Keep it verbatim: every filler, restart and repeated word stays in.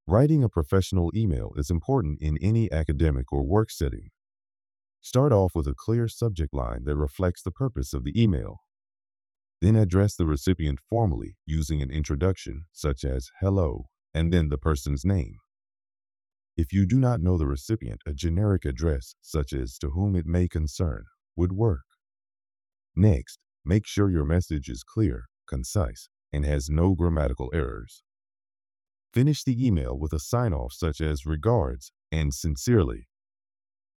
Writing a professional email is important in any academic or work setting. Start off with a clear subject line that reflects the purpose of the email. Then address the recipient formally using an introduction such as hello and then the person's name. If you do not know the recipient, a generic address such as to whom it may concern would work. Next, make sure your message is clear, concise, and has no grammatical errors. Finish the email with a sign-off such as regards and sincerely.